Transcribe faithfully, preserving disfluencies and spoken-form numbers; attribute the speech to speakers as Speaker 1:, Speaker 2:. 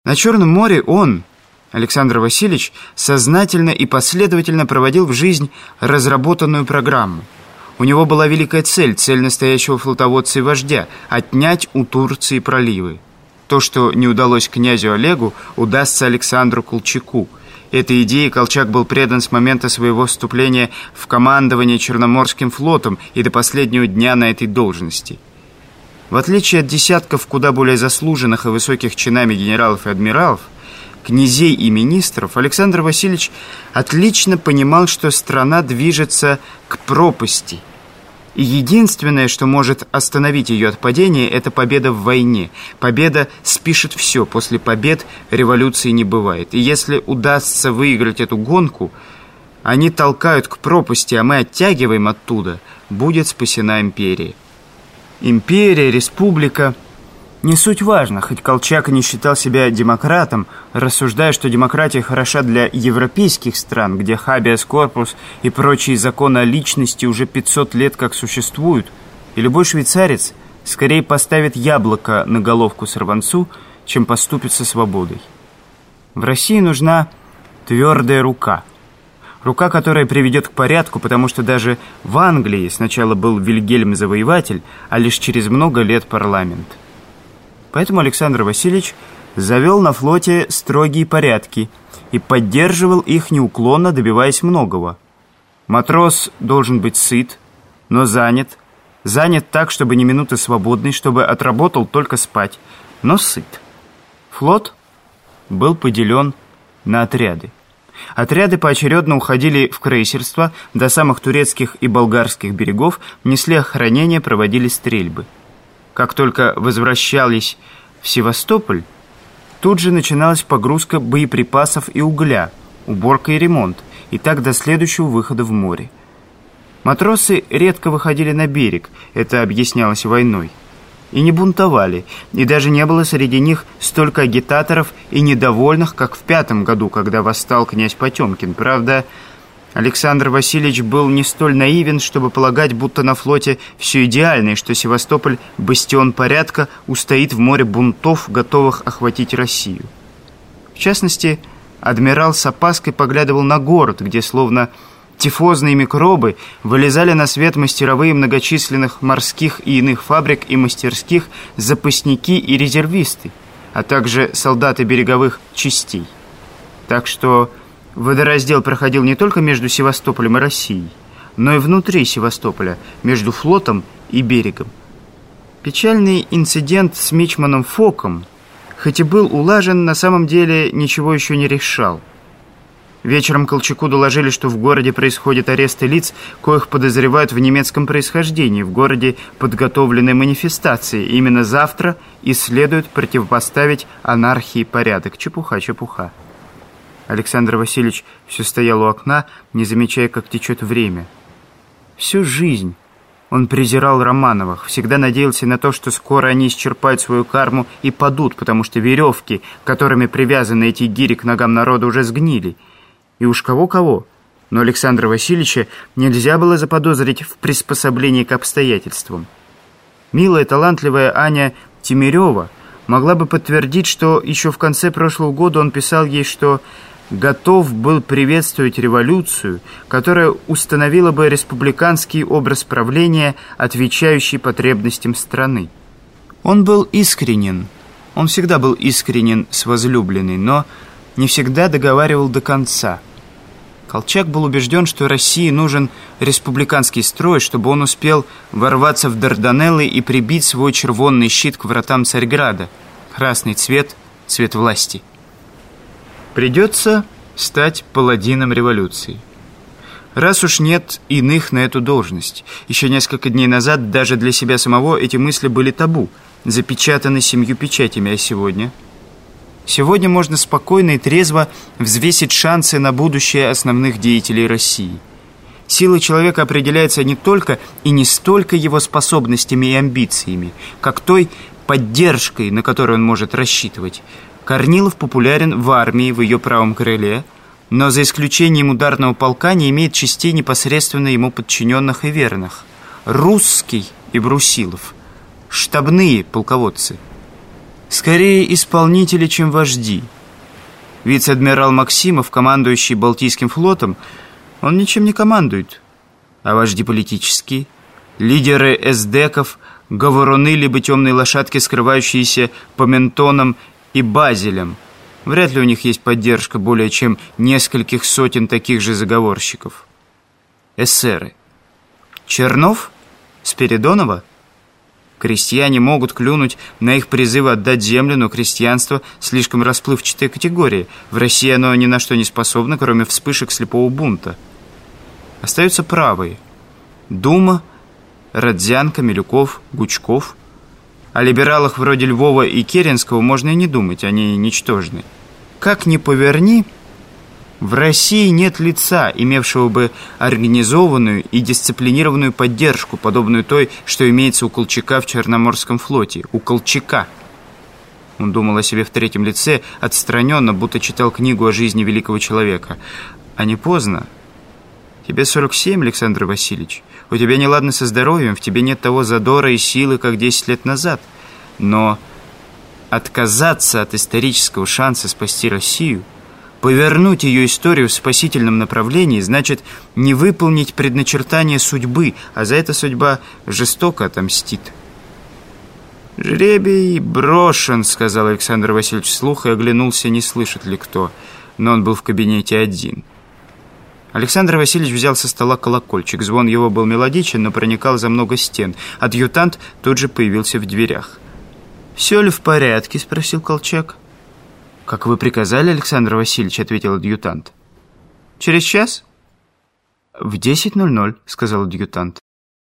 Speaker 1: На Черном море он, Александр Васильевич, сознательно и последовательно проводил в жизнь разработанную программу. У него была великая цель, цель настоящего флотоводца и вождя – отнять у Турции проливы. То, что не удалось князю Олегу, удастся Александру Колчаку. Этой идее Колчак был предан с момента своего вступления в командование Черноморским флотом и до последнего дня на этой должности. В отличие от десятков куда более заслуженных и высоких чинами генералов и адмиралов, князей и министров, Александр Васильевич отлично понимал, что страна движется к пропасти. И единственное, что может остановить ее от падения, это победа в войне. Победа спишет все, после побед революции не бывает. И если удастся выиграть эту гонку, они толкают к пропасти, а мы оттягиваем оттуда, будет спасена империя. Империя, республика – не суть важно, хоть Колчак и не считал себя демократом, рассуждая, что демократия хороша для европейских стран, где хабиас корпус и прочие законы о личности уже пятьсот лет как существуют, и любой швейцарец скорее поставит яблоко на головку сорванцу, чем поступит со свободой. В России нужна твердая рука. Рука, которая приведет к порядку, потому что даже в Англии сначала был Вильгельм Завоеватель, а лишь через много лет парламент. Поэтому Александр Васильевич завел на флоте строгие порядки и поддерживал их неуклонно, добиваясь многого. Матрос должен быть сыт, но занят. Занят так, чтобы ни минуты свободной, чтобы отработал только спать, но сыт. Флот был поделен на отряды. Отряды поочередно уходили в крейсерство до самых турецких и болгарских берегов, несли охранение, проводили стрельбы. Как только возвращались в Севастополь, тут же начиналась погрузка боеприпасов и угля, уборка и ремонт, и так до следующего выхода в море. Матросы редко выходили на берег, это объяснялось войной, и не бунтовали, и даже не было среди них столько агитаторов и недовольных, как в пятом году, когда восстал князь Потемкин. Правда, Александр Васильевич был не столь наивен, чтобы полагать, будто на флоте все идеально, и что Севастополь, бастион порядка, устоит в море бунтов, готовых охватить Россию. В частности, адмирал с опаской поглядывал на город, где словно тифозные микробы вылезали на свет мастеровые многочисленных морских и иных фабрик и мастерских, запасники и резервисты, а также солдаты береговых частей. Так что водораздел проходил не только между Севастополем и Россией, но и внутри Севастополя, между флотом и берегом. Печальный инцидент с мичманом Фоком, хоть и был улажен, на самом деле ничего еще не решал. Вечером Колчаку доложили, что в городе происходят аресты лиц, коих подозревают в немецком происхождении. В городе подготовлены манифестации. Именно завтра и следует противопоставить анархии порядок. Чепуха, чепуха. Александр Васильевич все стоял у окна, не замечая, как течет время. Всю жизнь он презирал Романовых, всегда надеялся на то, что скоро они исчерпают свою карму и падут, потому что веревки, которыми привязаны эти гири к ногам народа, уже сгнили. И уж кого-кого, но Александра Васильевича нельзя было заподозрить в приспособлении к обстоятельствам. Милая, талантливая Аня Тимирева могла бы подтвердить, что еще в конце прошлого года он писал ей, что готов был приветствовать революцию, которая установила бы республиканский образ правления, отвечающий потребностям страны. Он был искренен, он всегда был искренен с возлюбленной, но не всегда договаривал до конца. Колчак был убежден, что России нужен республиканский строй, чтобы он успел ворваться в Дарданеллы и прибить свой червонный щит к вратам Царьграда. Красный цвет – цвет власти. Придется стать паладином революции. Раз уж нет иных на эту должность. Еще несколько дней назад даже для себя самого эти мысли были табу, запечатаны семью печатями, а сегодня... Сегодня можно спокойно и трезво взвесить шансы на будущее основных деятелей России. Сила человека определяется не только и не столько его способностями и амбициями, как той поддержкой, на которую он может рассчитывать. Корнилов популярен в армии, в ее правом крыле, но за исключением ударного полка не имеет частей непосредственно ему подчиненных и верных. Русский и Брусилов – штабные полководцы. Скорее исполнители, чем вожди. Вице-адмирал Максимов, командующий Балтийским флотом, он ничем не командует. А вожди политические, лидеры эсдеков, говоруны либо темные лошадки, скрывающиеся по Ментонам и Базелям. Вряд ли у них есть поддержка более чем нескольких сотен таких же заговорщиков. Эсеры. Чернов? Спиридонова? Крестьяне могут клюнуть на их призывы отдать землю, но крестьянство — слишком расплывчатая категория. В России оно ни на что не способно, кроме вспышек слепого бунта. Остаются правые. Дума, Родзянко, Милюков, Гучков. О либералах вроде Львова и Керенского можно и не думать, они ничтожны. Как ни поверни, в России нет лица, имевшего бы организованную и дисциплинированную поддержку, подобную той, что имеется у Колчака в Черноморском флоте. У Колчака. Он думал о себе в третьем лице, отстраненно, будто читал книгу о жизни великого человека. А не поздно. Тебе сорок семь, Александр Васильевич. У тебя неладно со здоровьем, в тебе нет того задора и силы, как десять лет назад. Но отказаться от исторического шанса спасти Россию, повернуть ее историю в спасительном направлении, значит не выполнить предначертание судьбы, а за это судьба жестоко отомстит. «Жребий брошен», — сказал Александр Васильевич вслух и оглянулся, не слышит ли кто. Но он был в кабинете один. Александр Васильевич взял со стола колокольчик. Звон его был мелодичен, но проникал за много стен. Адъютант тут же появился в дверях. «Все ли в порядке?» — спросил Колчак. «Как вы приказали, Александр Васильевич», — ответил адъютант. «Через час?» «В десять ноль ноль», — сказал адъютант.